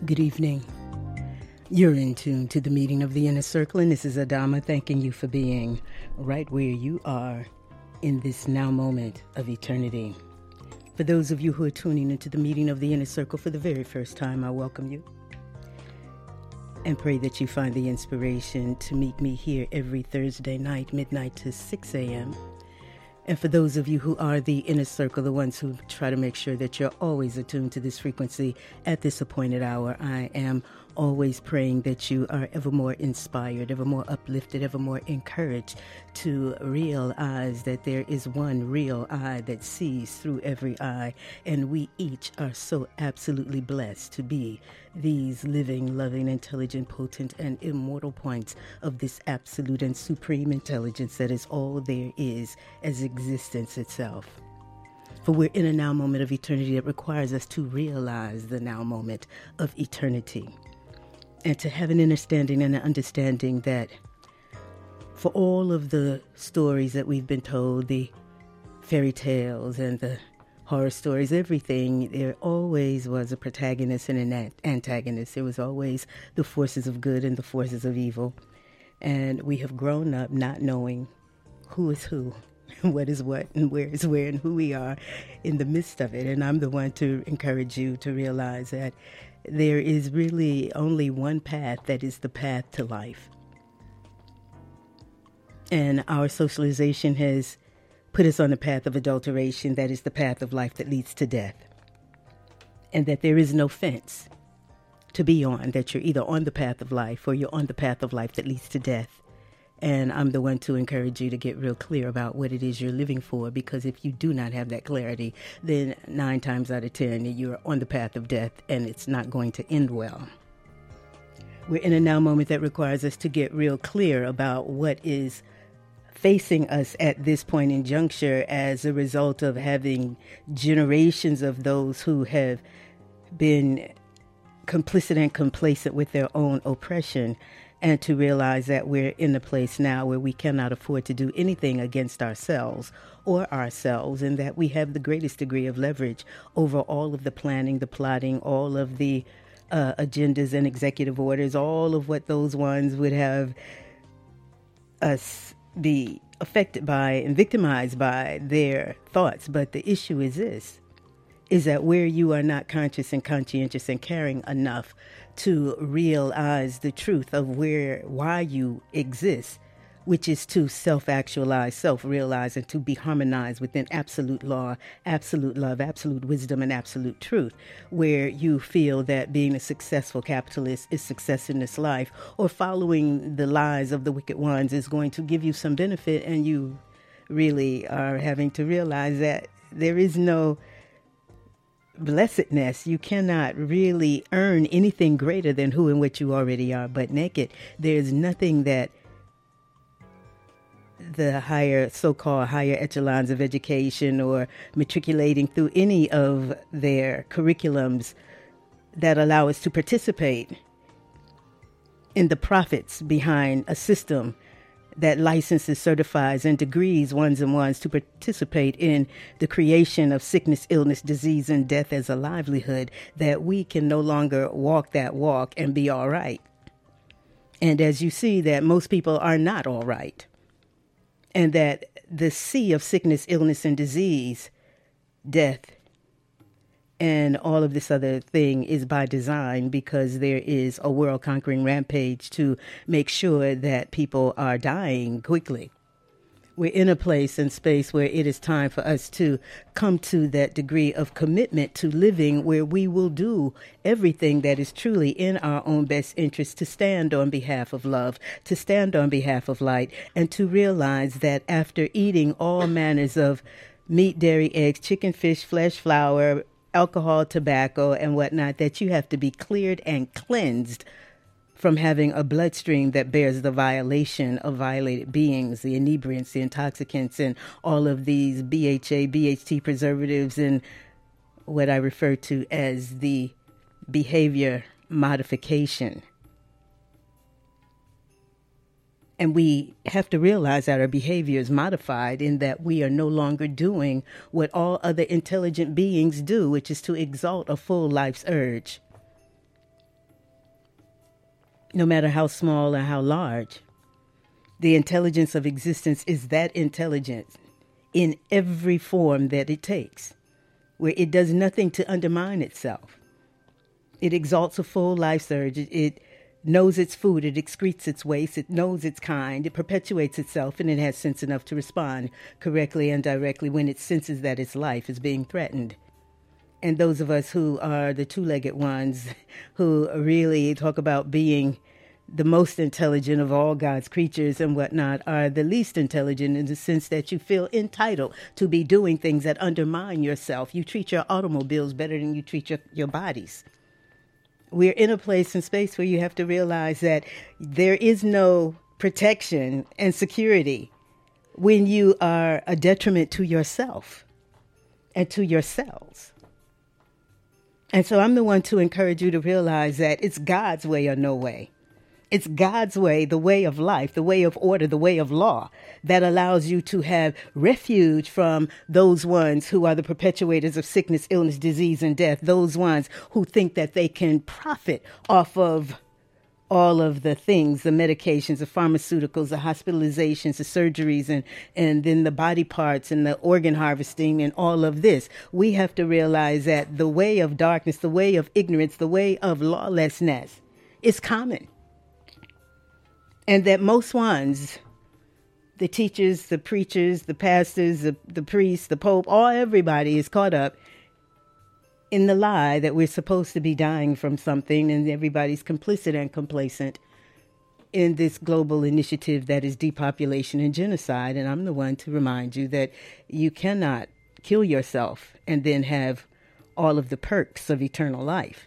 Good evening. You're in tune to the meeting of the Inner Circle, and this is Adama thanking you for being right where you are in this now moment of eternity. For those of you who are tuning into the meeting of the Inner Circle for the very first time, I welcome you and pray that you find the inspiration to meet me here every Thursday night, midnight to 6 a.m. And for those of you who are the Inner Circle, the ones who try to make sure that you're always attuned to this frequency at this appointed hour, I am always praying that you are ever more inspired, ever more uplifted, ever more encouraged to realize that there is one real eye that sees through every eye, and we each are so absolutely blessed to be these living, loving, intelligent, potent, and immortal points of this absolute and supreme intelligence that is all there is as existence itself. For we're in a now moment of eternity that requires us to realize the now moment of eternity. And to have an understanding and an understanding that for all of the stories that we've been told, the fairy tales and the horror stories, everything, there always was a protagonist and an antagonist. There was always the forces of good and the forces of evil. And we have grown up not knowing who is who, what is what, and where is where, and who we are in the midst of it. And I'm the one to encourage you to realize that there is really only one path that is the path to life. And our socialization has put us on the path of adulteration, that is the path of life that leads to death. And that there is no fence to be on, that you're either on the path of life or you're on the path of life that leads to death. And I'm the one to encourage you to get real clear about what it is you're living for, because if you do not have that clarity, then 9 times out of 10, you're on the path of death and it's not going to end well. We're in a now moment that requires us to get real clear about what is facing us at this point in juncture as a result of having generations of those who have been complicit and complacent with their own oppression, and to realize that we're in a place now where we cannot afford to do anything against ourselves or ourselves, and that we have the greatest degree of leverage over all of the planning, the plotting, all of the agendas and executive orders, all of what those ones would have us be affected by and victimized by their thoughts. But the issue is this, is that where you are not conscious and conscientious and caring enough to realize the truth of why you exist, which is to self-actualize, self-realize, and to be harmonized within absolute law, absolute love, absolute wisdom, and absolute truth, where you feel that being a successful capitalist is success in this life, or following the lies of the wicked ones is going to give you some benefit, and you really are having to realize that there is no blessedness. You cannot really earn anything greater than who and what you already are, but naked. There's nothing that the so-called higher echelons of education or matriculating through any of their curriculums that allow us to participate in the profits behind a system that licenses, certifies, and degrees ones and ones to participate in the creation of sickness, illness, disease, and death as a livelihood, that we can no longer walk that walk and be all right. And as you see, that most people are not all right. And that the sea of sickness, illness, and disease, death, and all of this other thing is by design, because there is a world-conquering rampage to make sure that people are dying quickly. We're in a place and space where it is time for us to come to that degree of commitment to living where we will do everything that is truly in our own best interest to stand on behalf of love, to stand on behalf of light, and to realize that after eating all manners of meat, dairy, eggs, chicken, fish, flesh, flour, alcohol, tobacco, and whatnot, that you have to be cleared and cleansed from having a bloodstream that bears the violation of violated beings, the inebriants, the intoxicants, and all of these BHA, BHT preservatives, and what I refer to as the behavior modification. And we have to realize that our behavior is modified in that we are no longer doing what all other intelligent beings do, which is to exalt a full life's urge. no matter how small or how large. The intelligence of existence is that intelligence in every form that it takes, where it does nothing to undermine itself. It exalts a full life surge. It knows its food. It excretes its waste. It knows its kind. It perpetuates itself, and it has sense enough to respond correctly and directly when it senses that its life is being threatened. And those of us who are the two-legged ones, who really talk about being the most intelligent of all God's creatures and whatnot, are the least intelligent in the sense that you feel entitled to be doing things that undermine yourself. You treat your automobiles better than you treat your bodies. We're in a place and space where you have to realize that there is no protection and security when you are a detriment to yourself and to your cells. And so I'm the one to encourage you to realize that it's God's way or no way. It's God's way, the way of life, the way of order, the way of law, that allows you to have refuge from those ones who are the perpetuators of sickness, illness, disease, and death, those ones who think that they can profit off of all of the things, the medications, the pharmaceuticals, the hospitalizations, the surgeries, and then the body parts and the organ harvesting and all of this. We have to realize that the way of darkness, the way of ignorance, the way of lawlessness is common. And that most ones, the teachers, the preachers, the pastors, the priests, the pope, everybody is caught up in the lie that we're supposed to be dying from something, and everybody's complicit and complacent in this global initiative that is depopulation and genocide. And I'm the one to remind you that you cannot kill yourself and then have all of the perks of eternal life.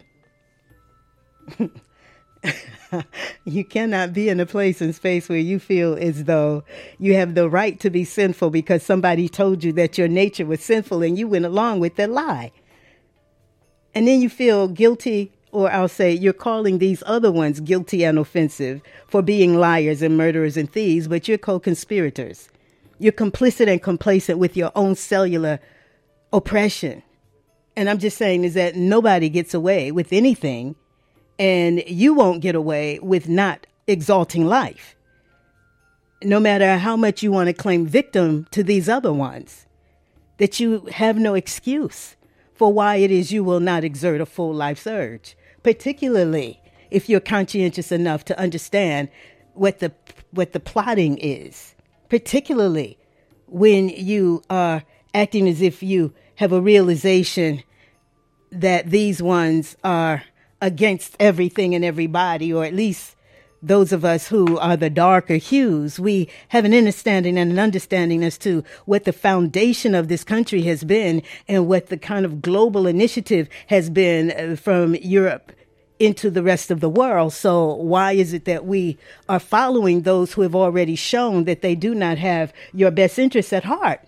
You cannot be in a place and space where you feel as though you have the right to be sinful because somebody told you that your nature was sinful and you went along with the lie. And then you feel guilty, or I'll say you're calling these other ones guilty and offensive for being liars and murderers and thieves, but you're co-conspirators. You're complicit and complacent with your own cellular oppression. And I'm just saying is that nobody gets away with anything. And you won't get away with not exalting life, no matter how much you want to claim victim to these other ones, that you have no excuse for why it is you will not exert a full life surge, particularly if you're conscientious enough to understand what the plotting is, particularly when you are acting as if you have a realization that these ones are against everything and everybody, or at least those of us who are the darker hues. We have an understanding and an understanding as to what the foundation of this country has been and what the kind of global initiative has been from Europe into the rest of the world. So why is it that we are following those who have already shown that they do not have your best interests at heart?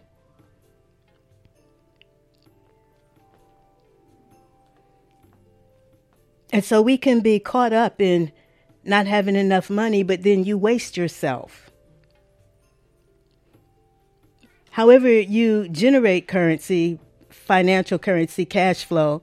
And so we can be caught up in not having enough money, but then you waste yourself. However you generate currency, financial currency, cash flow,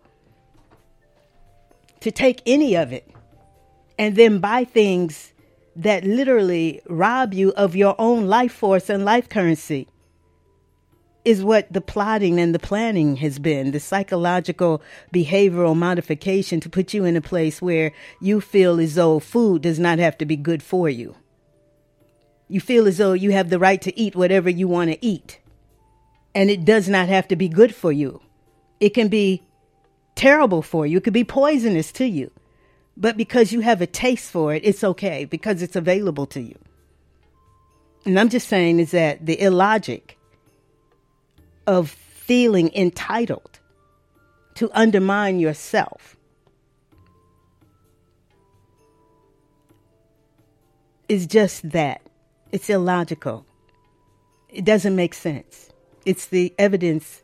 to take any of it and then buy things that literally rob you of your own life force and life currency is what the plotting and the planning has been, the psychological behavioral modification to put you in a place where you feel as though food does not have to be good for you. You feel as though you have the right to eat whatever you want to eat, and it does not have to be good for you. It can be terrible for you. It could be poisonous to you, but because you have a taste for it, it's okay because it's available to you. And I'm just saying is that the illogic of feeling entitled to undermine yourself is just that. It's illogical. It doesn't make sense. It's the evidence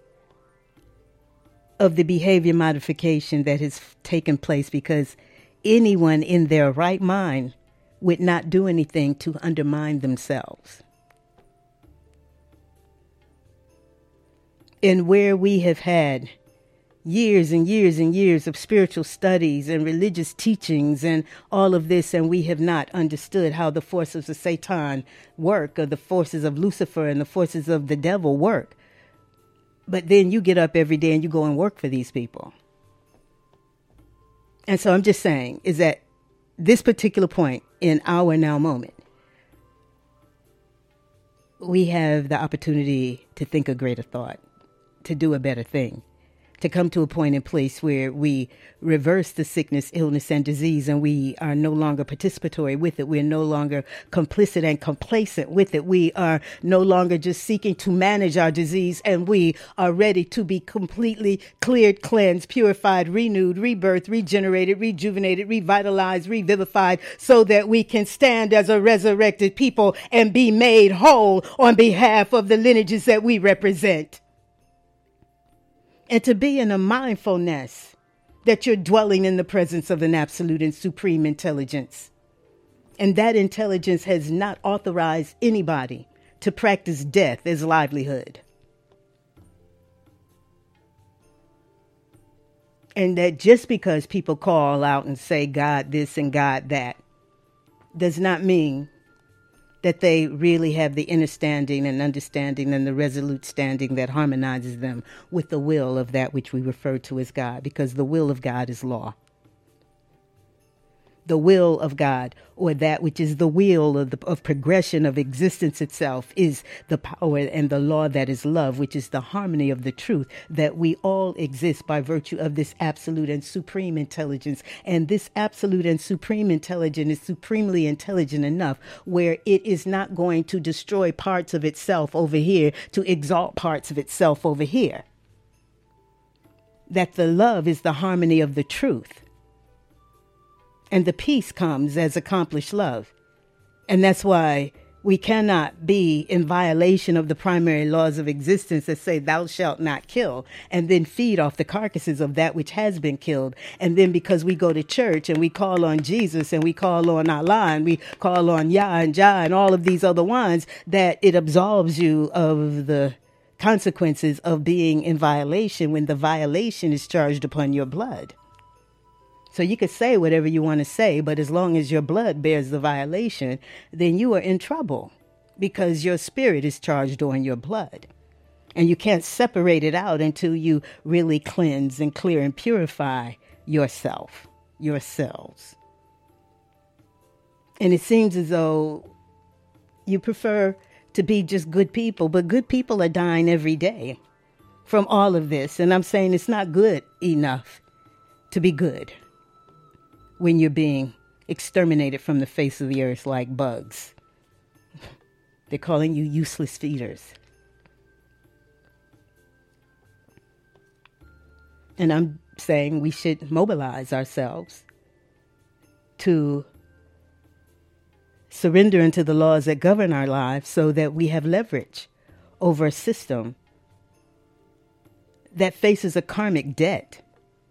of the behavior modification that has taken place because anyone in their right mind would not do anything to undermine themselves. And where we have had years and years and years of spiritual studies and religious teachings and all of this, and we have not understood how the forces of Satan work, or the forces of Lucifer and the forces of the devil work. But then you get up every day and you go and work for these people. And so I'm just saying is that this particular point in our now moment, we have the opportunity to think a greater thought, to do a better thing, to come to a point and place where we reverse the sickness, illness, and disease, and we are no longer participatory with it. We're no longer complicit and complacent with it. We are no longer just seeking to manage our disease, and we are ready to be completely cleared, cleansed, purified, renewed, rebirthed, regenerated, rejuvenated, revitalized, revivified, so that we can stand as a resurrected people and be made whole on behalf of the lineages that we represent. And to be in a mindfulness that you're dwelling in the presence of an absolute and supreme intelligence. And that intelligence has not authorized anybody to practice death as livelihood. And that just because people call out and say God this and God that does not mean that they really have the understanding and the resolute standing that harmonizes them with the will of that which we refer to as God, because the will of God is law. The will of God, or that which is the wheel of progression of existence itself, is the power and the law that is love, which is the harmony of the truth that we all exist by virtue of this absolute and supreme intelligence. And this absolute and supreme intelligence is supremely intelligent enough where it is not going to destroy parts of itself over here to exalt parts of itself over here. That the love is the harmony of the truth. And the peace comes as accomplished love. And that's why we cannot be in violation of the primary laws of existence that say thou shalt not kill, and then feed off the carcasses of that which has been killed. And then because we go to church and we call on Jesus and we call on Allah and we call on Yah and Jah and all of these other ones, that it absolves you of the consequences of being in violation when the violation is charged upon your blood. So you could say whatever you want to say, but as long as your blood bears the violation, then you are in trouble because your spirit is charged on your blood. And you can't separate it out until you really cleanse and clear and purify yourself, yourselves. And it seems as though you prefer to be just good people, but good people are dying every day from all of this. And I'm saying it's not good enough to be good when you're being exterminated from the face of the earth like bugs. They're calling you useless feeders. And I'm saying we should mobilize ourselves to surrender into the laws that govern our lives so that we have leverage over a system that faces a karmic debt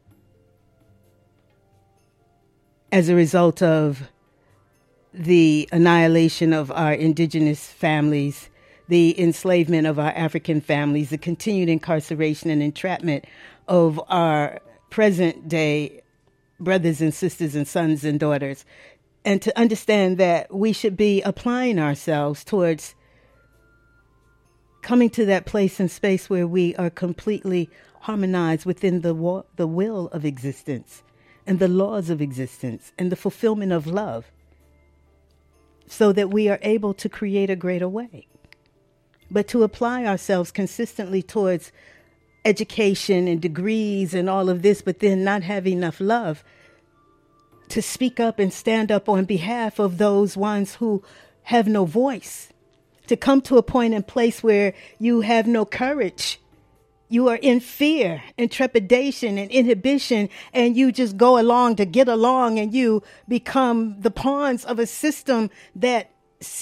as a result of the annihilation of our indigenous families, the enslavement of our African families, the continued incarceration and entrapment of our present day brothers and sisters and sons and daughters. And to understand that we should be applying ourselves towards coming to that place and space where we are completely harmonized within the will of existence and the laws of existence and the fulfillment of love, so that we are able to create a greater way. But to apply ourselves consistently towards education and degrees and all of this, but then not have enough love to speak up and stand up on behalf of those ones who have no voice, to come to a point and place where you have no courage. You are in fear and trepidation and inhibition, and you just go along to get along, and you become the pawns of a system that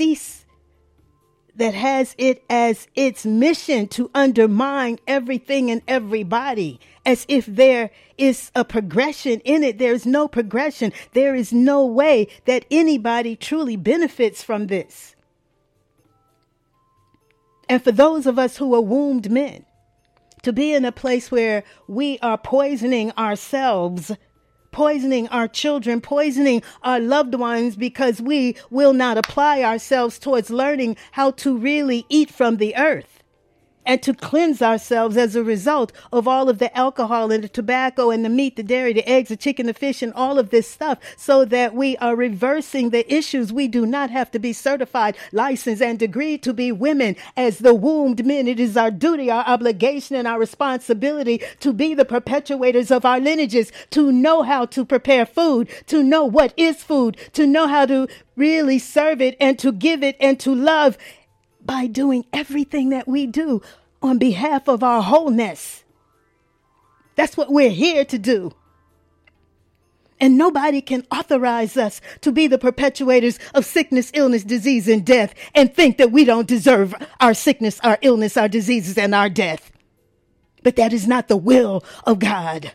has it as its mission to undermine everything and everybody, as if there is a progression in it. There is no progression. There is no way that anybody truly benefits from this. And for those of us who are wombed men, to be in a place where we are poisoning ourselves, poisoning our children, poisoning our loved ones, because we will not apply ourselves towards learning how to really eat from the earth and to cleanse ourselves as a result of all of the alcohol and the tobacco and the meat, the dairy, the eggs, the chicken, the fish, and all of this stuff, so that we are reversing the issues. We do not have to be certified, licensed, and degreed to be women. As the wombed men, it is our duty, our obligation, and our responsibility to be the perpetuators of our lineages, to know how to prepare food, to know what is food, to know how to really serve it and to give it and to love, by doing everything that we do on behalf of our wholeness. That's what we're here to do. And nobody can authorize us to be the perpetuators of sickness, illness, disease, and death and think that we don't deserve our sickness, our illness, our diseases, and our death. But that is not the will of God.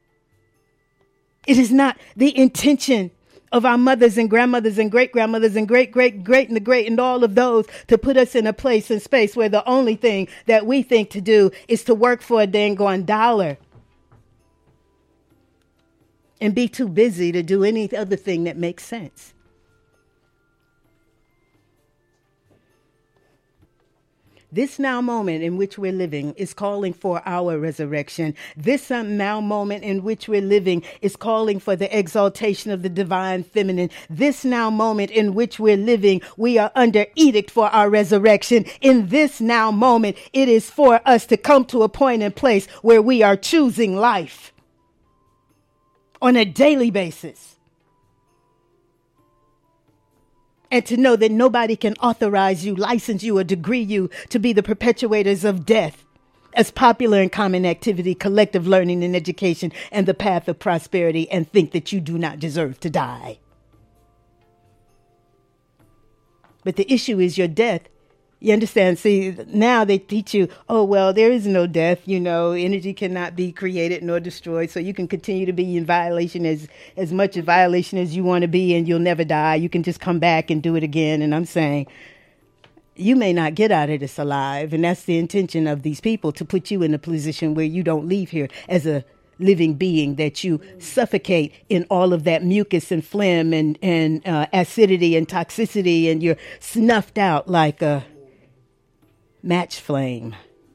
It is not the intention of our mothers and grandmothers and great-grandmothers and great-great-great and the great and all of those to put us in a place and space where the only thing that we think to do is to work for a dang on dollar and be too busy to do any other thing that makes sense. This now moment in which we're living is calling for our resurrection. This now moment in which we're living is calling for the exaltation of the divine feminine. This now moment in which we're living, we are under edict for our resurrection. In this now moment, it is for us to come to a point and place where we are choosing life on a daily basis. And to know that nobody can authorize you, license you, or degree you to be the perpetuators of death as popular and common activity, collective learning and education, and the path of prosperity, and think that you do not deserve to die. But the issue is your death. You understand? See, now they teach you, oh, well, there is no death. You know, energy cannot be created nor destroyed. So you can continue to be in violation, as much in violation as you want to be, and you'll never die. You can just come back and do it again. And I'm saying, you may not get out of this alive. And that's the intention of these people, to put you in a position where you don't leave here as a living being, that you suffocate in all of that mucus and phlegm and acidity and toxicity, and you're snuffed out like a match flame.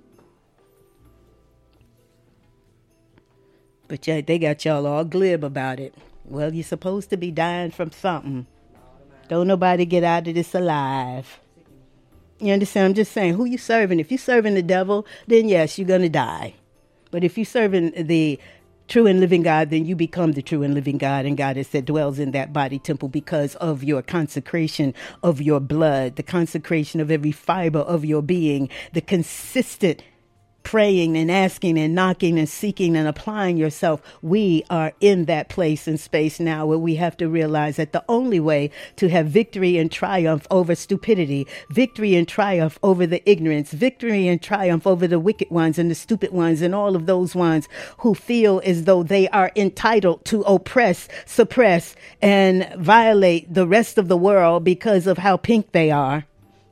But they got y'all all glib about it. Well, you're supposed to be dying from something. Don't nobody get out of this alive. You understand? I'm just saying, who you serving? If you're serving the devil, then yes, you're going to die. But if you're serving the true and living God, then you become the true and living God, and God is that dwells in that body temple because of your consecration of your blood, the consecration of every fiber of your being, the consistent praying and asking and knocking and seeking and applying yourself. We are in that place and space now where we have to realize that the only way to have victory and triumph over stupidity, victory and triumph over the ignorance, victory and triumph over the wicked ones and the stupid ones and all of those ones who feel as though they are entitled to oppress, suppress, and violate the rest of the world because of how pink they are.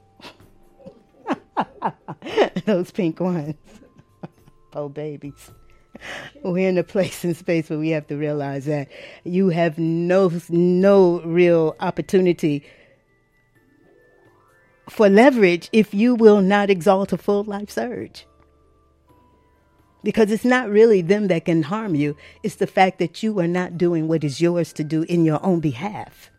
Those pink ones. Oh, babies. We're in a place and space where we have to realize that you have no real opportunity for leverage if you will not exalt a full life surge. Because it's not really them that can harm you. It's the fact that you are not doing what is yours to do in your own behalf.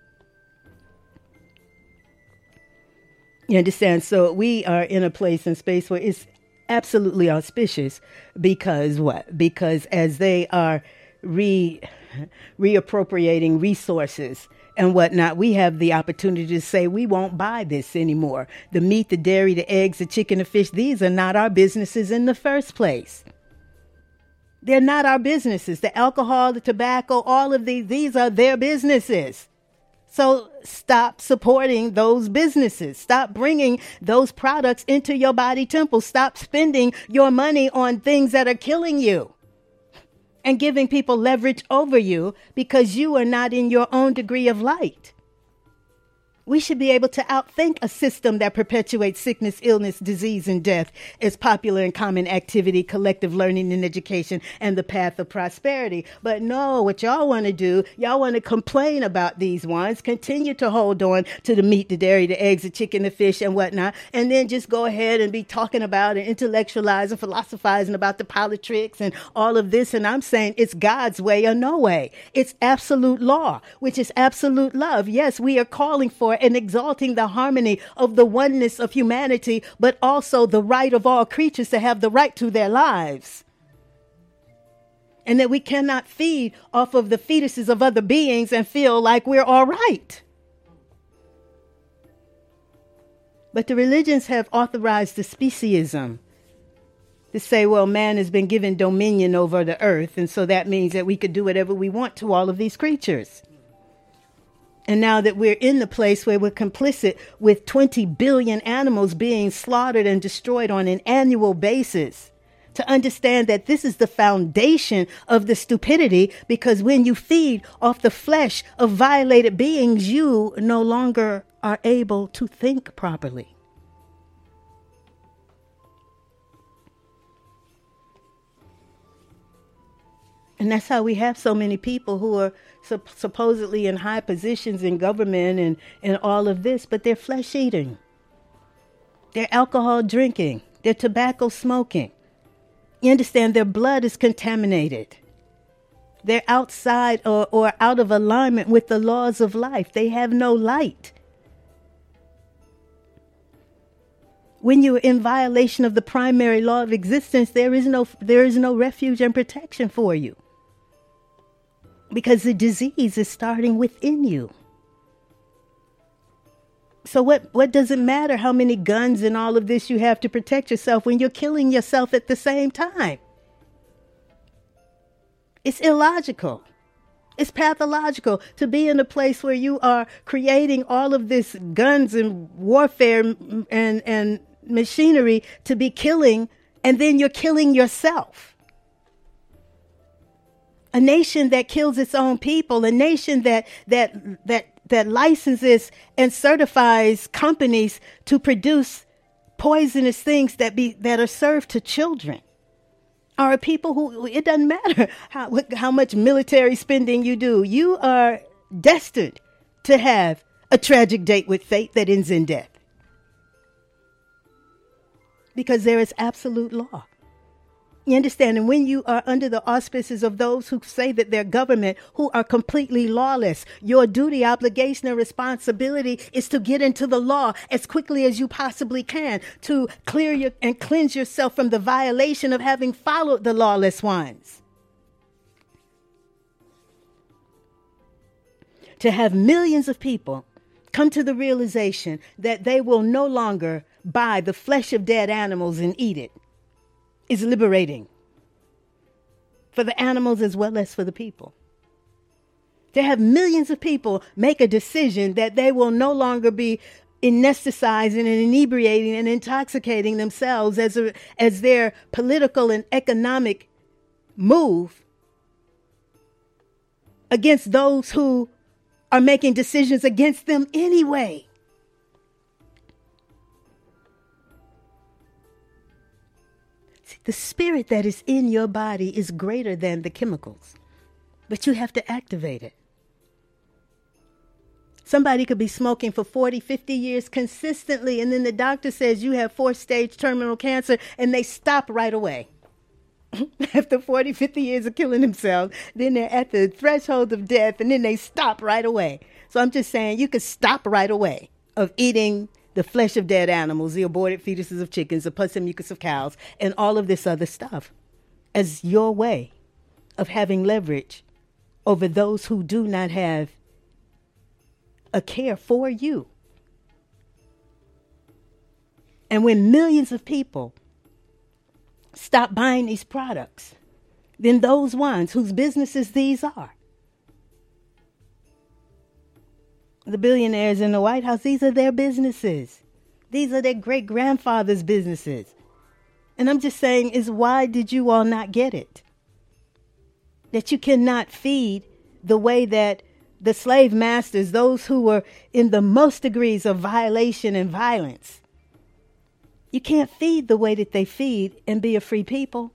You understand? So we are in a place and space where it's absolutely auspicious. Because what? Because as they are reappropriating resources and whatnot, we have the opportunity to say we won't buy this anymore. The meat, the dairy, the eggs, the chicken, the fish, these are not our businesses in the first place. They're not our businesses. The alcohol, the tobacco, all of these are their businesses. So stop supporting those businesses. Stop bringing those products into your body temple. Stop spending your money on things that are killing you and giving people leverage over you because you are not in your own degree of light. We should be able to outthink a system that perpetuates sickness, illness, disease, and death as popular and common activity, collective learning and education, and the path of prosperity. But no, what y'all want to do, y'all want to complain about these ones, continue to hold on to the meat, the dairy, the eggs, the chicken, the fish, and whatnot, and then just go ahead and be talking about and intellectualizing, philosophizing about the politics and all of this. And I'm saying it's God's way or no way. It's absolute law, which is absolute love. Yes, we are calling for and exalting the harmony of the oneness of humanity, but also the right of all creatures to have the right to their lives. And that we cannot feed off of the fetuses of other beings and feel like we're all right. But the religions have authorized the speciesism to say, well, man has been given dominion over the earth, and so that means that we could do whatever we want to all of these creatures. And now that we're in the place where we're complicit with 20 billion animals being slaughtered and destroyed on an annual basis, to understand that this is the foundation of the stupidity, because when you feed off the flesh of violated beings, you no longer are able to think properly. And that's how we have so many people who are supposedly in high positions in government and all of this, but they're flesh eating. They're alcohol drinking. They're tobacco smoking. You understand, their blood is contaminated. They're outside or out of alignment with the laws of life. They have no light. When you're in violation of the primary law of existence, there is no refuge and protection for you. Because the disease is starting within you. So what does it matter how many guns and all of this you have to protect yourself when you're killing yourself at the same time? It's illogical. It's pathological to be in a place where you are creating all of this guns and warfare and machinery to be killing, and then you're killing yourself. A nation that kills its own people, a nation that licenses and certifies companies to produce poisonous things that are served to children, are people who, it doesn't matter how much military spending you do, you are destined to have a tragic date with fate that ends in death. Because there is absolute law. You understand? And when you are under the auspices of those who say that they're government, who are completely lawless, your duty, obligation, and responsibility is to get into the law as quickly as you possibly can, to clear and cleanse yourself from the violation of having followed the lawless ones. To have millions of people come to the realization that they will no longer buy the flesh of dead animals and eat it is liberating for the animals as well as for the people. To have millions of people make a decision that they will no longer be anesthetizing and inebriating and intoxicating themselves as their political and economic move against those who are making decisions against them anyway. The spirit that is in your body is greater than the chemicals, but you have to activate it. Somebody could be smoking for 40, 50 years consistently, and then the doctor says you have 4-stage terminal cancer, and they stop right away. After 40, 50 years of killing themselves, then they're at the threshold of death, and then they stop right away. So I'm just saying you could stop right away of eating the flesh of dead animals, the aborted fetuses of chickens, the pus and mucus of cows, and all of this other stuff as your way of having leverage over those who do not have a care for you. And when millions of people stop buying these products, then those ones whose businesses these are, the billionaires in the White House, these are their businesses. These are their great-grandfather's businesses. And I'm just saying, is why did you all not get it? That you cannot feed the way that the slave masters, those who were in the most degrees of violation and violence. You can't feed the way that they feed and be a free people.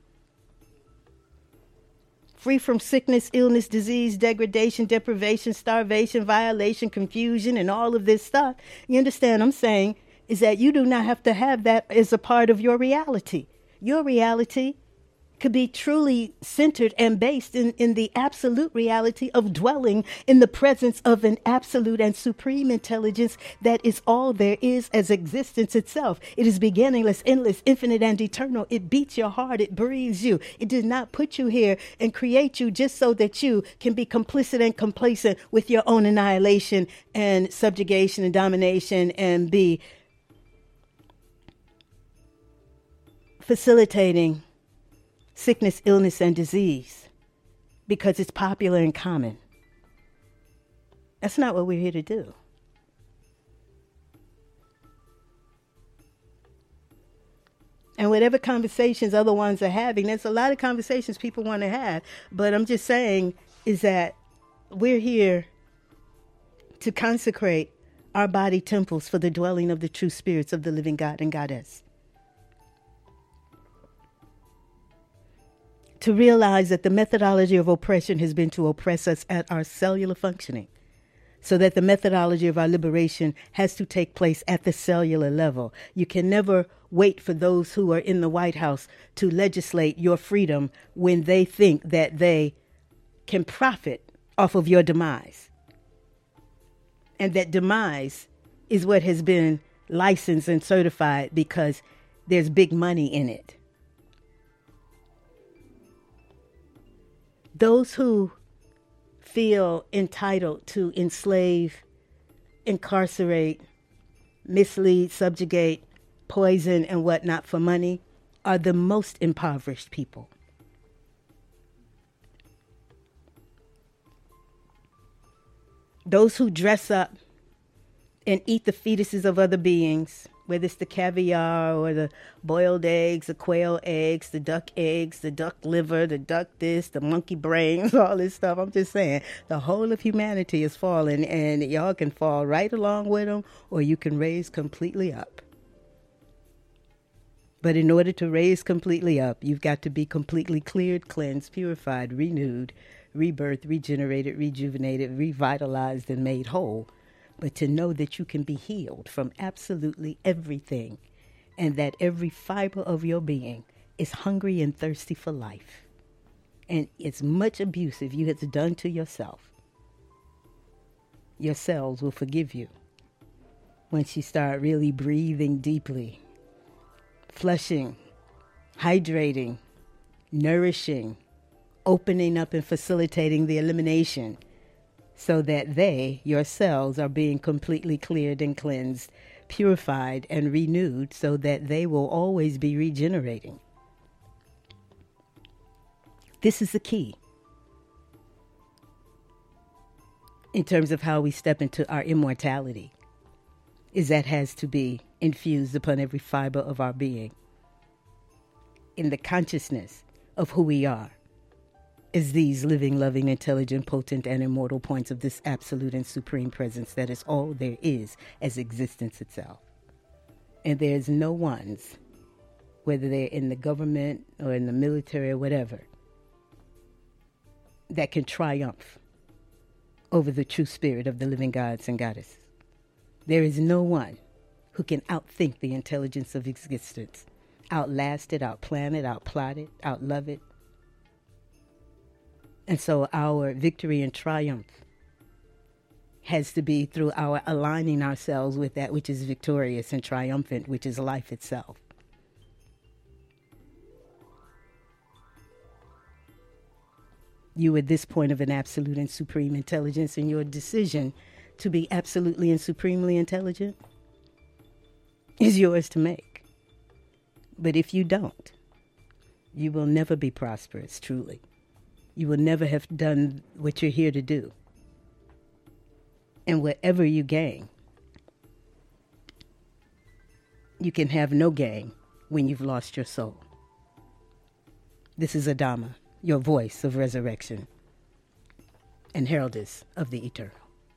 Free from sickness, illness, disease, degradation, deprivation, starvation, violation, confusion, and all of this stuff. You understand what I'm saying? Is that you do not have to have that as a part of your reality. Your reality could be truly centered and based in the absolute reality of dwelling in the presence of an absolute and supreme intelligence that is all there is as existence itself. It is beginningless, endless, infinite, and eternal. It beats your heart. It breathes you. It did not put you here and create you just so that you can be complicit and complacent with your own annihilation and subjugation and domination and be facilitating sickness, illness, and disease because it's popular and common. That's not what we're here to do. And whatever conversations other ones are having, there's a lot of conversations people want to have, but I'm just saying is that we're here to consecrate our body temples for the dwelling of the true spirits of the living God and Goddess. To realize that the methodology of oppression has been to oppress us at our cellular functioning, so that the methodology of our liberation has to take place at the cellular level. You can never wait for those who are in the White House to legislate your freedom when they think that they can profit off of your demise. And that demise is what has been licensed and certified because there's big money in it. Those who feel entitled to enslave, incarcerate, mislead, subjugate, poison, and whatnot for money are the most impoverished people. Those who dress up and eat the fetuses of other beings, whether it's the caviar or the boiled eggs, the quail eggs, the duck liver, the duck this, the monkey brains, all this stuff. I'm just saying, the whole of humanity is falling, and y'all can fall right along with them, or you can raise completely up. But in order to raise completely up, you've got to be completely cleared, cleansed, purified, renewed, rebirthed, regenerated, rejuvenated, revitalized, and made whole. But to know that you can be healed from absolutely everything, and that every fiber of your being is hungry and thirsty for life. And as much abuse as you have done to yourself, your cells will forgive you once you start really breathing deeply, flushing, hydrating, nourishing, opening up and facilitating the elimination, so that they, your cells, are being completely cleared and cleansed, purified and renewed, so that they will always be regenerating. This is the key in terms of how we step into our immortality, is that has to be infused upon every fiber of our being in the consciousness of who we are. Is these living, loving, intelligent, potent, and immortal points of this absolute and supreme presence that is all there is as existence itself. And there's no ones, whether they're in the government or in the military or whatever, that can triumph over the true spirit of the living gods and goddesses. There is no one who can outthink the intelligence of existence, outlast it, outplan it, outplot it, outlove it. And so our victory and triumph has to be through our aligning ourselves with that which is victorious and triumphant, which is life itself. You at this point of an absolute and supreme intelligence, and your decision to be absolutely and supremely intelligent is yours to make. But if you don't, you will never be prosperous, truly. You will never have done what you're here to do. And whatever you gain, you can have no gain when you've lost your soul. This is Adama, your voice of resurrection. and heraldess of the eternal.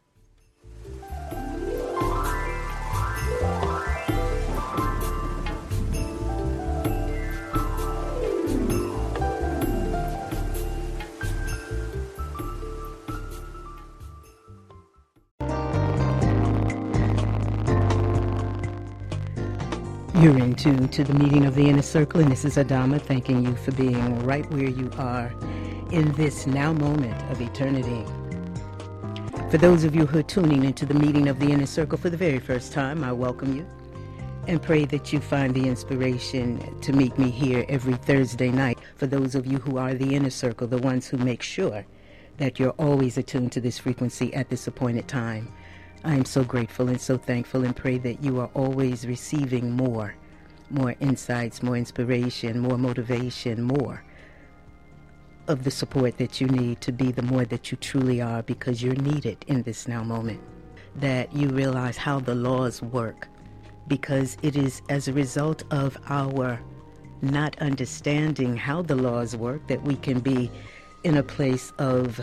You're in tune to the meeting of the Inner Circle, and this is Adama thanking you for being right where you are in this now moment of eternity. For those of you who are tuning into the meeting of the Inner Circle for the very first time, I welcome you and pray that you find the inspiration to meet me here every Thursday night. For those of you who are the Inner Circle, the ones who make sure that you're always attuned to this frequency at this appointed time, I am so grateful and so thankful, and pray that you are always receiving more insights, more inspiration, more motivation, more of the support that you need to be the more that you truly are, because you're needed in this now moment. That you realize how the laws work, because it is as a result of our not understanding how the laws work that we can be in a place of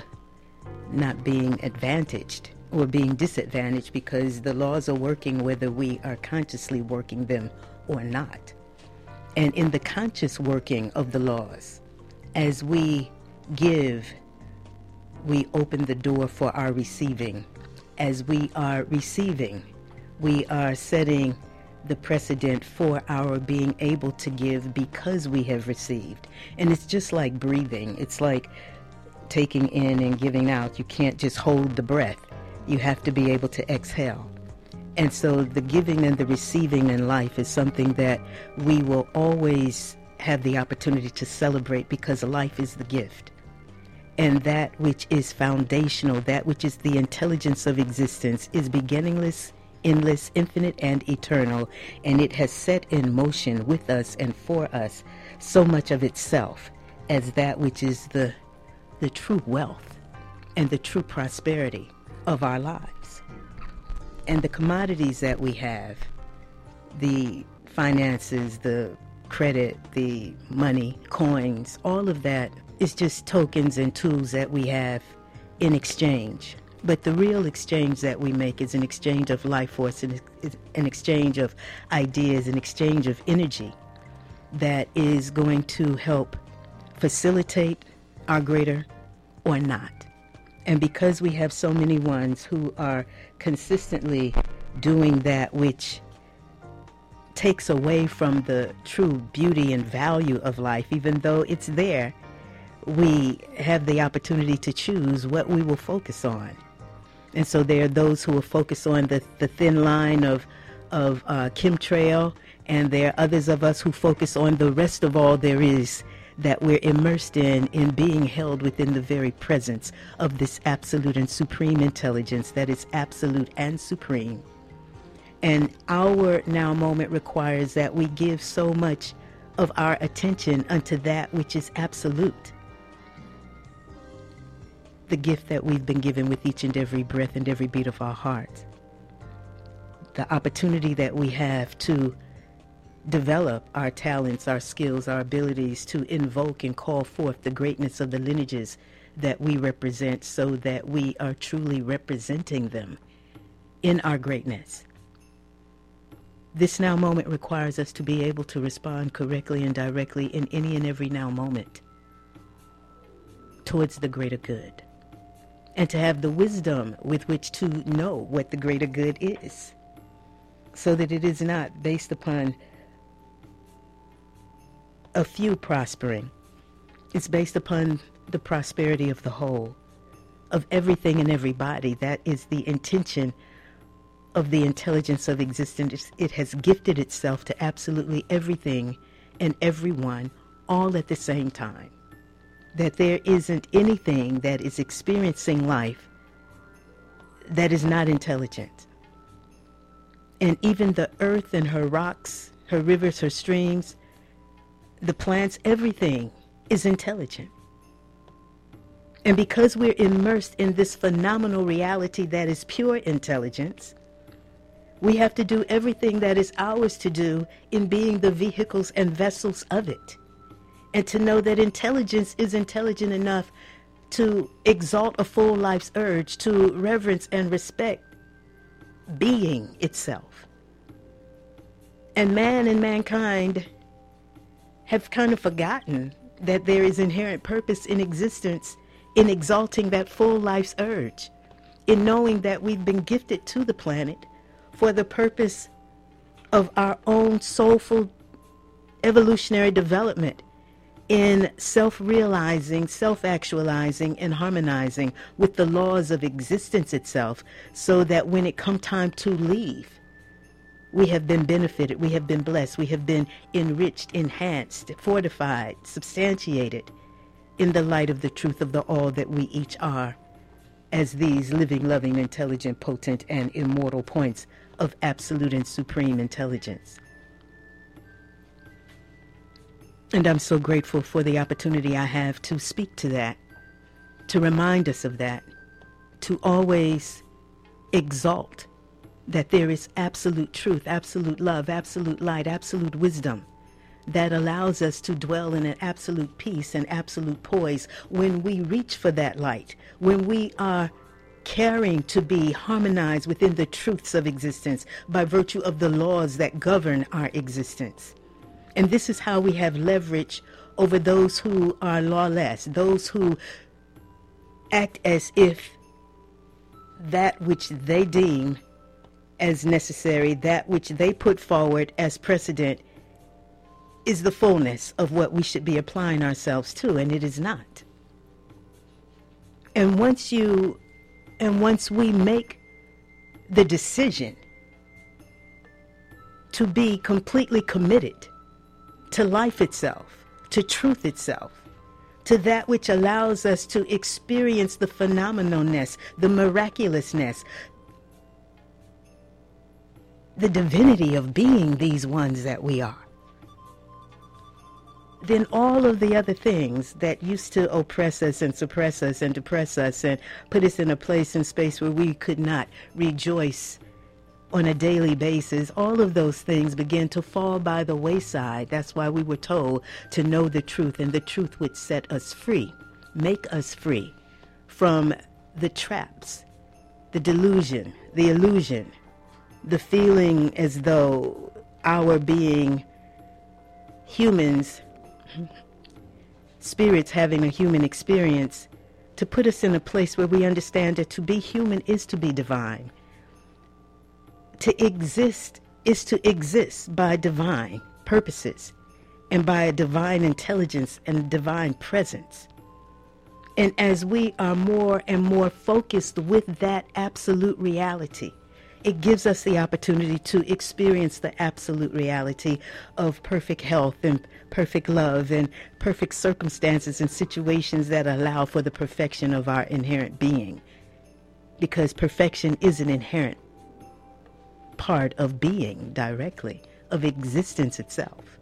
not being advantaged or being disadvantaged, because the laws are working whether we are consciously working them or not. And in the conscious working of the laws, as we give, we open the door for our receiving. As we are receiving, we are setting the precedent for our being able to give because we have received. And it's just like breathing. It's like taking in and giving out. You can't just hold the breath. You have to be able to exhale. And so the giving and the receiving in life is something that we will always have the opportunity to celebrate, because life is the gift. And that which is foundational, that which is the intelligence of existence, is beginningless, endless, infinite, and eternal. And it has set in motion with us and for us so much of itself as that which is the true wealth and the true prosperity of our lives. And the commodities that we have, the finances, the credit, the money, coins, all of that is just tokens and tools that we have in exchange. But the real exchange that we make is an exchange of life force, an exchange of ideas, an exchange of energy that is going to help facilitate our greater or not. And because we have so many ones who are consistently doing that which takes away from the true beauty and value of life, even though it's there, we have the opportunity to choose what we will focus on. And so there are those who will focus on the thin line of chemtrail, and there are others of us who focus on the rest of all there is that we're immersed in being held within the very presence of this absolute and supreme intelligence that is absolute and supreme. And our now moment requires that we give so much of our attention unto that which is absolute. The gift that we've been given with each and every breath and every beat of our hearts. The opportunity that we have to develop our talents, our skills, our abilities to invoke and call forth the greatness of the lineages that we represent, so that we are truly representing them in our greatness. This now moment requires us to be able to respond correctly and directly in any and every now moment towards the greater good, and to have the wisdom with which to know what the greater good is, so that it is not based upon a few prospering. It's based upon the prosperity of the whole, of everything and everybody. That is the intention of the intelligence of existence. It has gifted itself to absolutely everything and everyone all at the same time. That there isn't anything that is experiencing life that is not intelligent. And even the earth and her rocks, her rivers, her streams, the plants, everything is intelligent. And because we're immersed in this phenomenal reality that is pure intelligence, we have to do everything that is ours to do in being the vehicles and vessels of it. And to know that intelligence is intelligent enough to exalt a full life's urge, to reverence and respect being itself. And man and mankind have kind of forgotten that there is inherent purpose in existence in exalting that full life's urge, in knowing that we've been gifted to the planet for the purpose of our own soulful evolutionary development in self-realizing, self-actualizing, and harmonizing with the laws of existence itself, so that when it comes time to leave, we have been benefited, we have been blessed, we have been enriched, enhanced, fortified, substantiated in the light of the truth of the all that we each are, as these living, loving, intelligent, potent, and immortal points of absolute and supreme intelligence. And I'm so grateful for the opportunity I have to speak to that, to remind us of that, to always exalt that there is absolute truth, absolute love, absolute light, absolute wisdom that allows us to dwell in an absolute peace and absolute poise when we reach for that light, when we are caring to be harmonized within the truths of existence by virtue of the laws that govern our existence. And this is how we have leverage over those who are lawless, those who act as if that which they deem as necessary, that which they put forward as precedent, is the fullness of what we should be applying ourselves to, and it is not. And once we make the decision to be completely committed to life itself, to truth itself, to that which allows us to experience the phenomenalness, the miraculousness, the divinity of being these ones that we are, then all of the other things that used to oppress us and suppress us and depress us and put us in a place and space where we could not rejoice on a daily basis, all of those things begin to fall by the wayside. That's why we were told to know the truth, and the truth would set us free, make us free from the traps, the delusion, the illusion, the feeling as though our being humans, spirits having a human experience, to put us in a place where we understand that to be human is to be divine. To exist is to exist by divine purposes and by a divine intelligence and a divine presence. And as we are more and more focused with that absolute reality, it gives us the opportunity to experience the absolute reality of perfect health and perfect love and perfect circumstances and situations that allow for the perfection of our inherent being. Because perfection is an inherent part of being directly, of existence itself.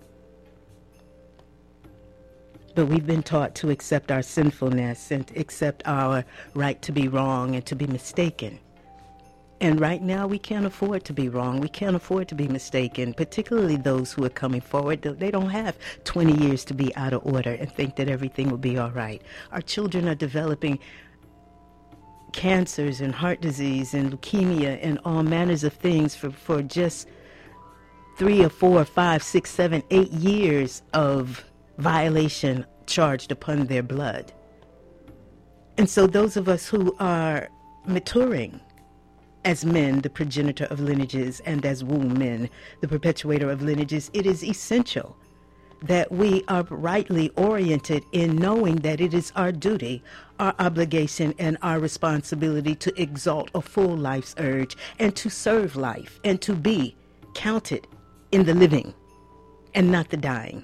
But we've been taught to accept our sinfulness and accept our right to be wrong and to be mistaken. And right now we can't afford to be wrong. We can't afford to be mistaken, particularly those who are coming forward. They don't have 20 years to be out of order and think that everything will be all right. Our children are developing cancers and heart disease and leukemia and all manners of things for just 3 or 4 or 5, 6, 7, 8 years of violation charged upon their blood. And so those of us who are maturing as men, the progenitor of lineages, and as womb men, the perpetuator of lineages, it is essential that we are rightly oriented in knowing that it is our duty, our obligation, and our responsibility to exalt a full life's urge and to serve life and to be counted in the living and not the dying.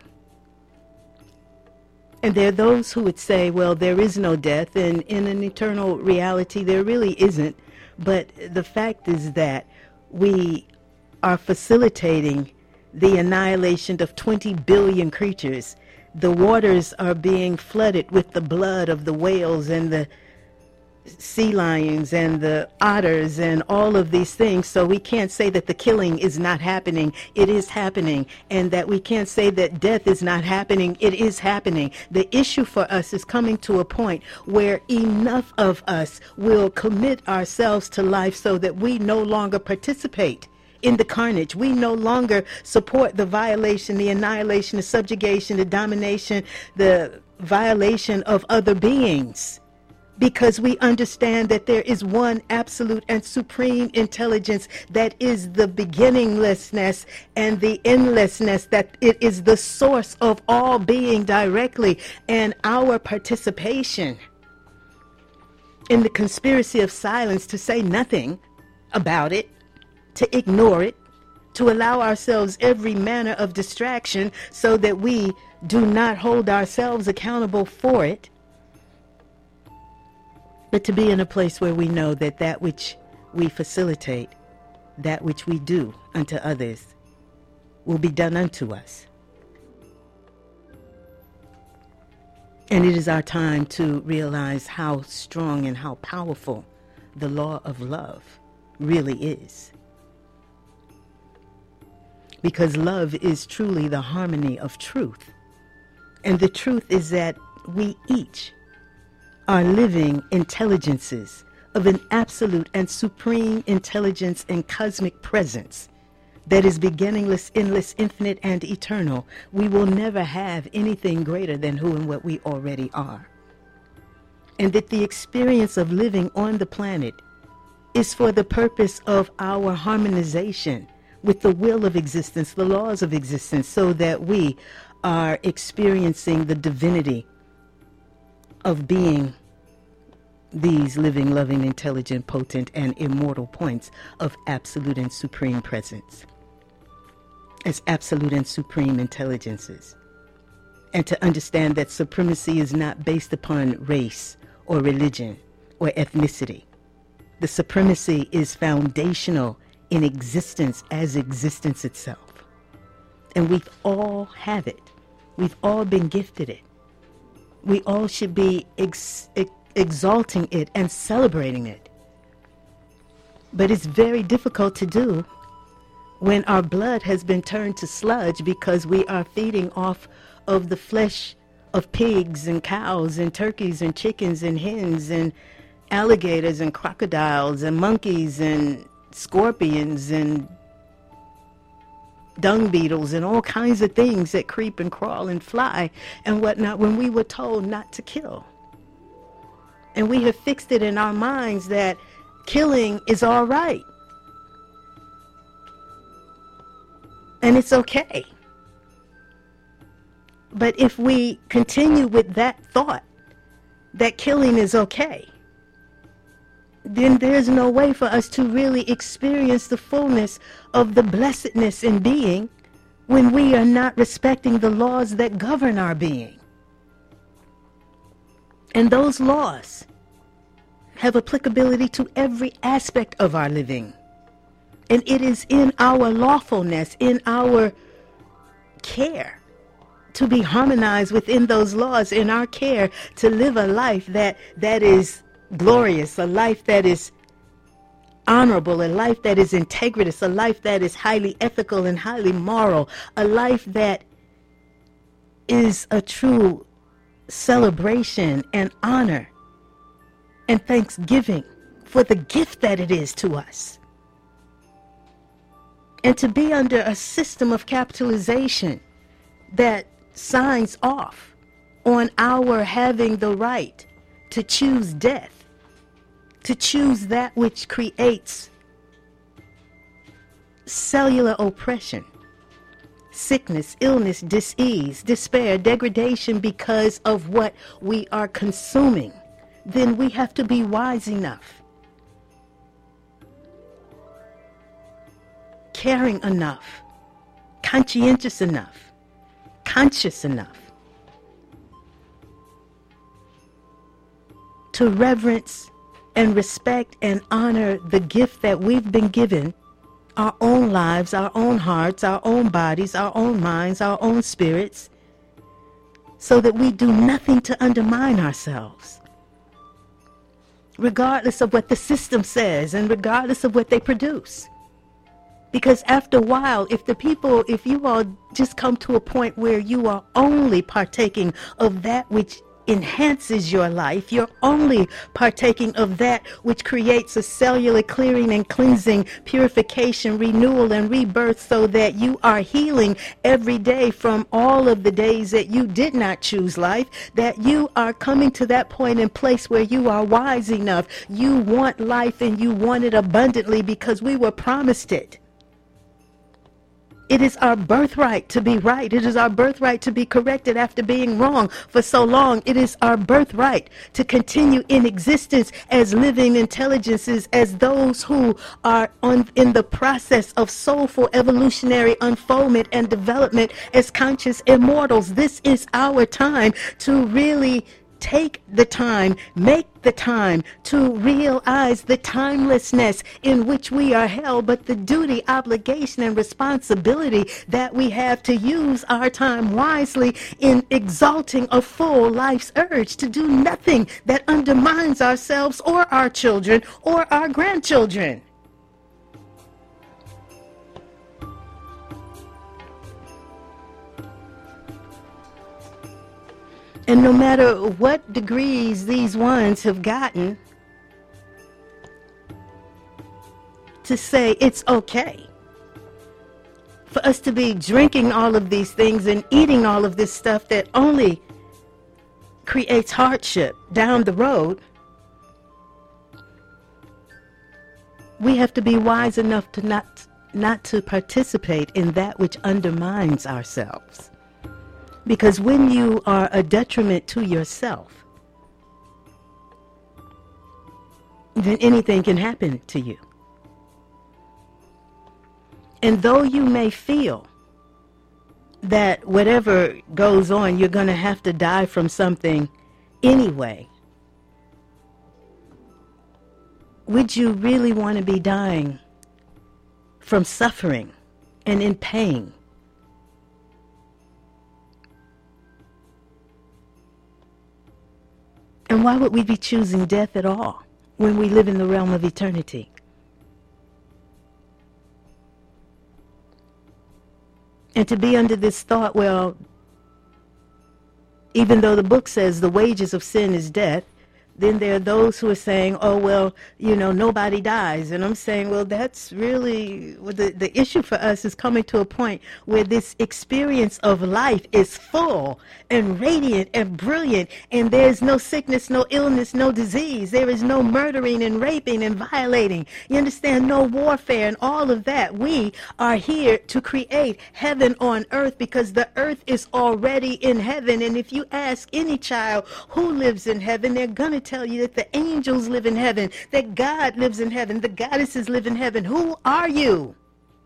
And there are those who would say, well, there is no death, and in an eternal reality there really isn't. But the fact is that we are facilitating the annihilation of 20 billion creatures. The waters are being flooded with the blood of the whales and the sea lions and the otters and all of these things. So we can't say that the killing is not happening. It is happening. And that we can't say that death is not happening. It is happening. The issue for us is coming to a point where enough of us will commit ourselves to life so that we no longer participate in the carnage. We no longer support the violation, the annihilation, the subjugation, the domination, the violation of other beings, because we understand that there is one absolute and supreme intelligence that is the beginninglessness and the endlessness, that it is the source of all being directly, and our participation in the conspiracy of silence to say nothing about it, to ignore it, to allow ourselves every manner of distraction so that we do not hold ourselves accountable for it, but to be in a place where we know that that which we facilitate, that which we do unto others, will be done unto us. And it is our time to realize how strong and how powerful the law of love really is. Because love is truly the harmony of truth. And the truth is that we each are living intelligences of an absolute and supreme intelligence and cosmic presence that is beginningless, endless, infinite, and eternal. We will never have anything greater than who and what we already are. And that the experience of living on the planet is for the purpose of our harmonization with the will of existence, the laws of existence, so that we are experiencing the divinity of being these living, loving, intelligent, potent, and immortal points of absolute and supreme presence, as absolute and supreme intelligences. And to understand that supremacy is not based upon race or religion or ethnicity. The supremacy is foundational in existence as existence itself. And we all have it. We've all been gifted it. We all should be exalting it and celebrating it. But it's very difficult to do when our blood has been turned to sludge because we are feeding off of the flesh of pigs and cows and turkeys and chickens and hens and alligators and crocodiles and monkeys and scorpions and dung beetles and all kinds of things that creep and crawl and fly and whatnot, when we were told not to kill. And we have fixed it in our minds that killing is all right. And it's okay. But if we continue with that thought that killing is okay, then there's no way for us to really experience the fullness of the blessedness in being when we are not respecting the laws that govern our being. And those laws have applicability to every aspect of our living. And it is in our lawfulness, in our care, to be harmonized within those laws, in our care to live a life that is glorious, a life that is honorable, a life that is integritous, a life that is highly ethical and highly moral, a life that is a true celebration and honor and thanksgiving for the gift that it is to us. And to be under a system of capitalization that signs off on our having the right to choose death, to choose that which creates cellular oppression, sickness, illness, dis-ease, despair, degradation because of what we are consuming, then we have to be wise enough, caring enough, conscientious enough, conscious enough to reverence and respect and honor the gift that we've been given, our own lives, our own hearts, our own bodies, our own minds, our own spirits, so that we do nothing to undermine ourselves. regardless of what the system says and regardless of what they produce. Because after a while, if you all just come to a point where you are only partaking of that which enhances your life, you're only partaking of that which creates a cellular clearing and cleansing, purification, renewal, and rebirth, so that you are healing every day from all of the days that you did not choose life, that you are coming to that point and place where you are wise enough. You want life and you want it abundantly because we were promised it. It is our birthright to be right. It is our birthright to be corrected after being wrong for so long. It is our birthright to continue in existence as living intelligences, as those who are in the process of soulful evolutionary unfoldment and development as conscious immortals. This is our time to really take the time, make the time to realize the timelessness in which we are held, but the duty, obligation, and responsibility that we have to use our time wisely in exalting a full life's urge to do nothing that undermines ourselves or our children or our grandchildren. And no matter what degrees these ones have gotten, to say it's okay for us to be drinking all of these things and eating all of this stuff that only creates hardship down the road, we have to be wise enough to not to participate in that which undermines ourselves. Because when you are a detriment to yourself, then anything can happen to you. And though you may feel that whatever goes on, you're going to have to die from something anyway, would you really want to be dying from suffering and in pain? And why would we be choosing death at all when we live in the realm of eternity? And to be under this thought, well, even though the book says the wages of sin is death, then there are those who are saying, oh, well, nobody dies. And I'm saying, well, that's really, the issue for us is coming to a point where this experience of life is full and radiant and brilliant, and there's no sickness, no illness, no disease. There is no murdering and raping and violating. You understand? No warfare and all of that. We are here to create heaven on earth because the earth is already in heaven. And if you ask any child who lives in heaven, they're going to tell you that the angels live in heaven, that God lives in heaven, the goddesses live in heaven. Who are you?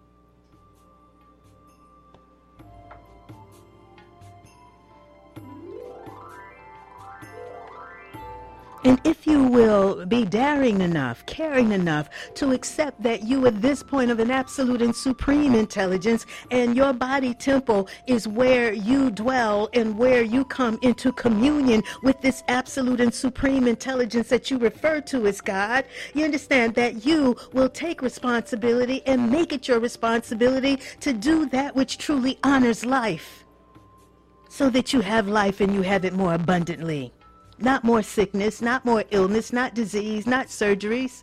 And if you will be daring enough, caring enough to accept that you at this point of an absolute and supreme intelligence, and your body temple is where you dwell and where you come into communion with this absolute and supreme intelligence that you refer to as God, you understand that you will take responsibility and make it your responsibility to do that which truly honors life, so that you have life and you have it more abundantly. Not more sickness, not more illness, not disease, not surgeries.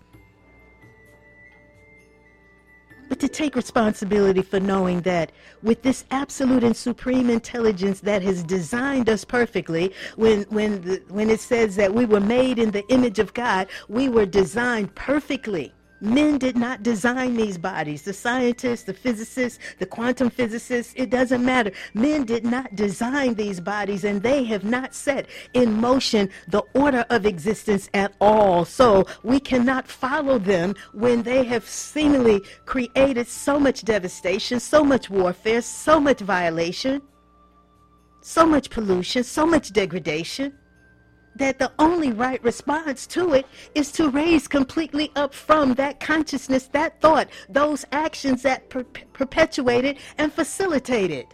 But to take responsibility for knowing that with this absolute and supreme intelligence that has designed us perfectly, when it says that we were made in the image of God, we were designed perfectly. Men did not design these bodies. The scientists, the physicists, the quantum physicists, it doesn't matter. Men did not design these bodies, and they have not set in motion the order of existence at all. So we cannot follow them when they have seemingly created so much devastation, so much warfare, so much violation, so much pollution, so much degradation, that the only right response to it is to raise completely up from that consciousness, that thought, those actions that perpetuate it and facilitate it.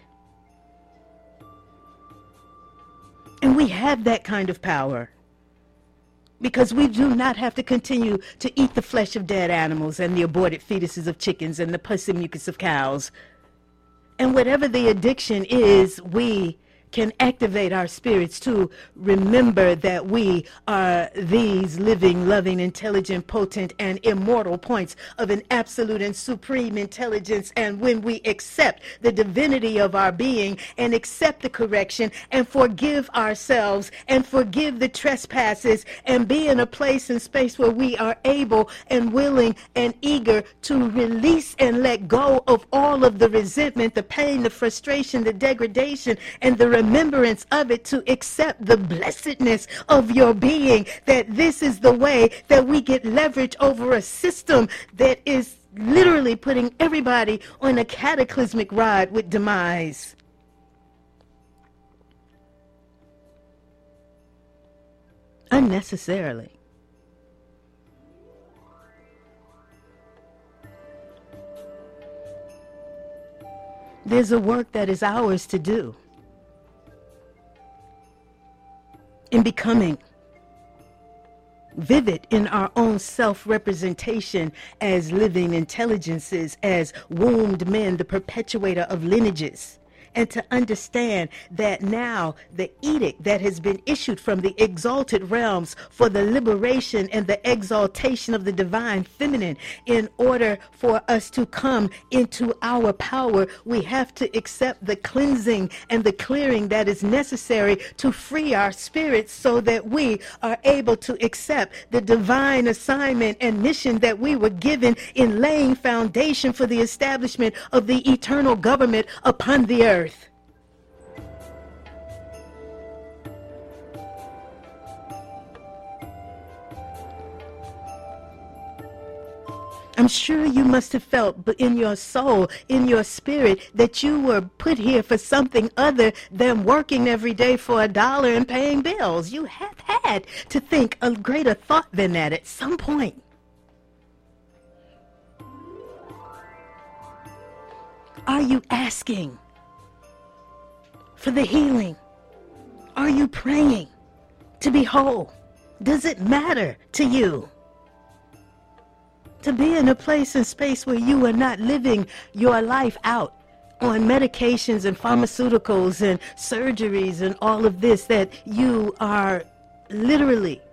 And we have that kind of power. Because we do not have to continue to eat the flesh of dead animals and the aborted fetuses of chickens and the pus and mucus of cows. And whatever the addiction is, we can activate our spirits to remember that we are these living, loving, intelligent, potent, and immortal points of an absolute and supreme intelligence. And when we accept the divinity of our being and accept the correction and forgive ourselves and forgive the trespasses and be in a place and space where we are able and willing and eager to release and let go of all of the resentment, the pain, the frustration, the degradation, and the remembrance of it, to accept the blessedness of your being, that this is the way that we get leverage over a system that is literally putting everybody on a cataclysmic ride with demise. Unnecessarily. There's a work that is ours to do in becoming vivid in our own self-representation as living intelligences, as wombed men, the perpetuator of lineages. And to understand that now the edict that has been issued from the exalted realms for the liberation and the exaltation of the divine feminine, in order for us to come into our power, we have to accept the cleansing and the clearing that is necessary to free our spirits, so that we are able to accept the divine assignment and mission that we were given in laying foundation for the establishment of the eternal government upon the earth. I'm sure you must have felt in your soul, in your spirit, that you were put here for something other than working every day for $1 and paying bills. You have had to think a greater thought than that at some point. Are you asking for the healing? Are you praying to be whole? Does it matter to you to be in a place and space where you are not living your life out on medications and pharmaceuticals and surgeries and all of this, that you are literally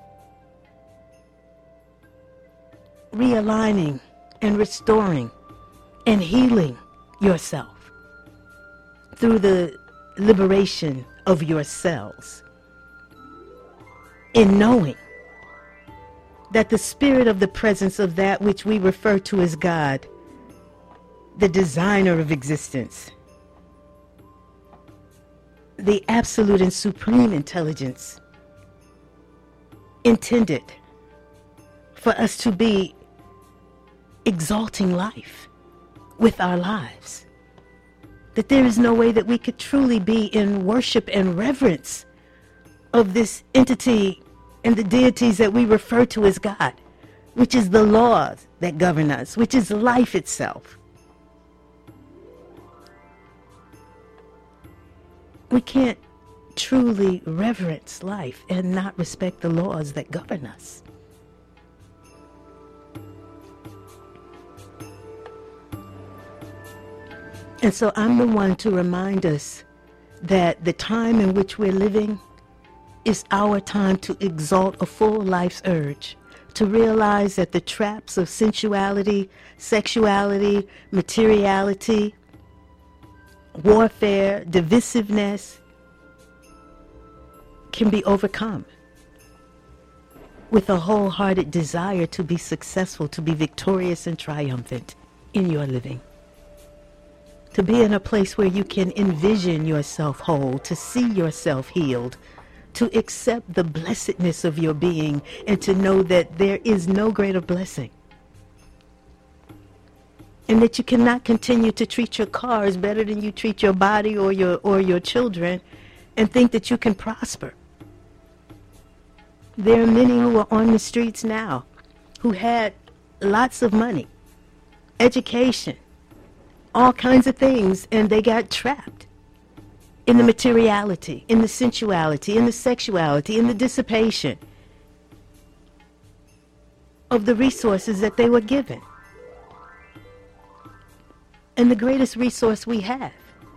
realigning and restoring and healing yourself through the liberation of your cells, in knowing that the spirit of the presence of that which we refer to as God, the designer of existence, the absolute and supreme intelligence, intended for us to be exalting life with our lives. That there is no way that we could truly be in worship and reverence of this entity and the deities that we refer to as God, which is the laws that govern us, which is life itself. We can't truly reverence life and not respect the laws that govern us. And so I'm the one to remind us that the time in which we're living is our time to exalt a full life's urge, to realize that the traps of sensuality, sexuality, materiality, warfare, divisiveness can be overcome with a wholehearted desire to be successful, to be victorious and triumphant in your living. To be in a place where you can envision yourself whole, to see yourself healed, to accept the blessedness of your being, and to know that there is no greater blessing. And that you cannot continue to treat your cars better than you treat your body or your children and think that you can prosper. There are many who are on the streets now who had lots of money, education, all kinds of things, and they got trapped in the materiality, in the sensuality, in the sexuality, in the dissipation, of the resources that they were given. And the greatest resource we have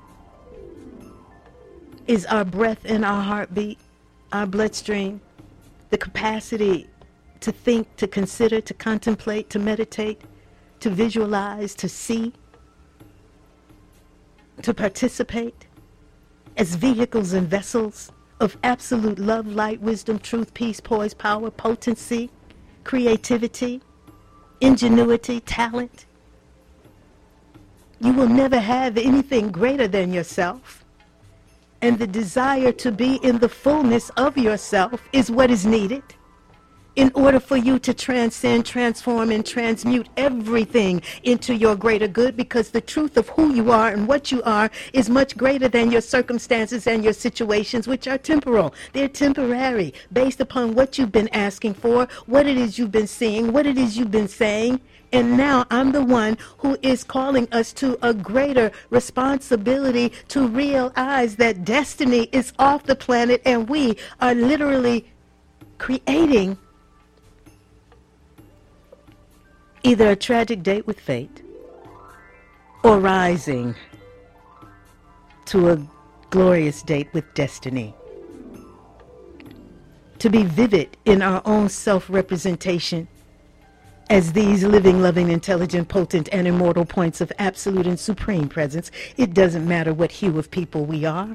is our breath and our heartbeat, our bloodstream, the capacity to think, to consider, to contemplate, to meditate, to visualize, to see, to participate as vehicles and vessels of absolute love, light, wisdom, truth, peace, poise, power, potency, creativity, ingenuity, talent. You will never have anything greater than yourself. And the desire to be in the fullness of yourself is what is needed in order for you to transcend, transform, and transmute everything into your greater good, because the truth of who you are and what you are is much greater than your circumstances and your situations, which are temporal. They're temporary, based upon what you've been asking for, what it is you've been seeing, what it is you've been saying. And now I'm the one who is calling us to a greater responsibility to realize that destiny is off the planet, and we are literally creating either a tragic date with fate or rising to a glorious date with destiny. To be vivid in our own self-representation as these living, loving, intelligent, potent, and immortal points of absolute and supreme presence. It doesn't matter what hue of people we are.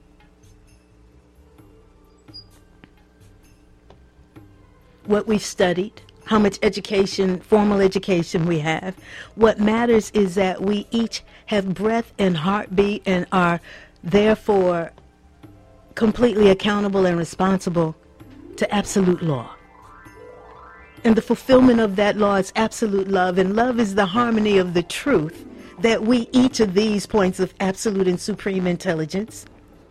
What we've studied, how much education, formal education we have. What matters is that we each have breath and heartbeat and are therefore completely accountable and responsible to absolute law. And the fulfillment of that law is absolute love, and love is the harmony of the truth that we, each of these points of absolute and supreme intelligence,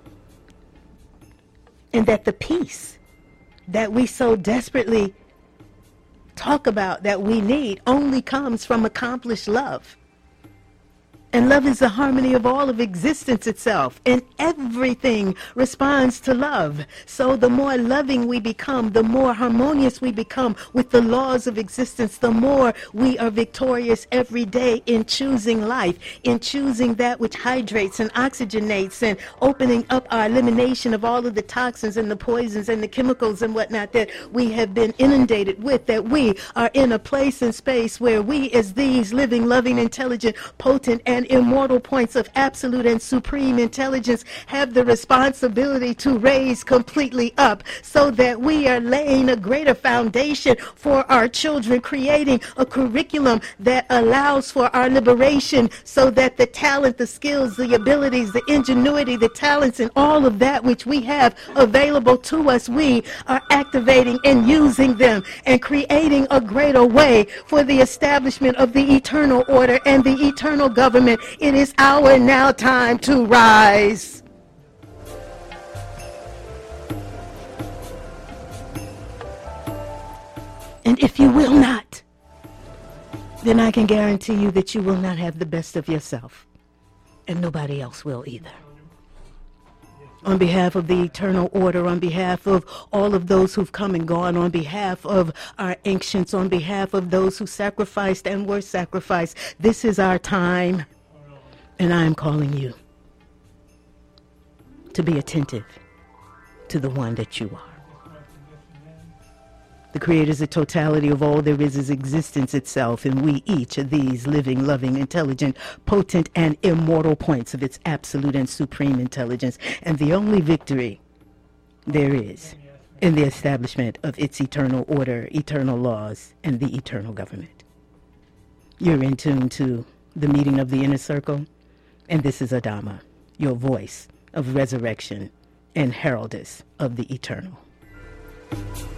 and that the peace that we so desperately talk about that we need only comes from accomplished love. And love is the harmony of all of existence itself, and everything responds to love. So the more loving we become, the more harmonious we become with the laws of existence, the more we are victorious every day in choosing life, in choosing that which hydrates and oxygenates, and opening up our elimination of all of the toxins and the poisons and the chemicals and whatnot that we have been inundated with, that we are in a place and space where we, as these living, loving, intelligent, potent, and immortal points of absolute and supreme intelligence, have the responsibility to raise completely up, so that we are laying a greater foundation for our children, creating a curriculum that allows for our liberation, so that the talent, the skills, the abilities, the ingenuity, the talents, and all of that which we have available to us, we are activating and using them and creating a greater way for the establishment of the eternal order and the eternal government. It is our now time to rise. And if you will not, then I can guarantee you that you will not have the best of yourself, and nobody else will either. On behalf of the eternal order, on behalf of all of those who've come and gone, on behalf of our ancients, on behalf of those who sacrificed and were sacrificed, this is our time. And I am calling you to be attentive to the one that you are. The Creator is the totality of all there is existence itself, and we each are these living, loving, intelligent, potent, and immortal points of its absolute and supreme intelligence. And the only victory there is in the establishment of its eternal order, eternal laws, and the eternal government. You're in tune to the meeting of the inner circle. And this is Adama, your voice of resurrection and heraldess of the eternal.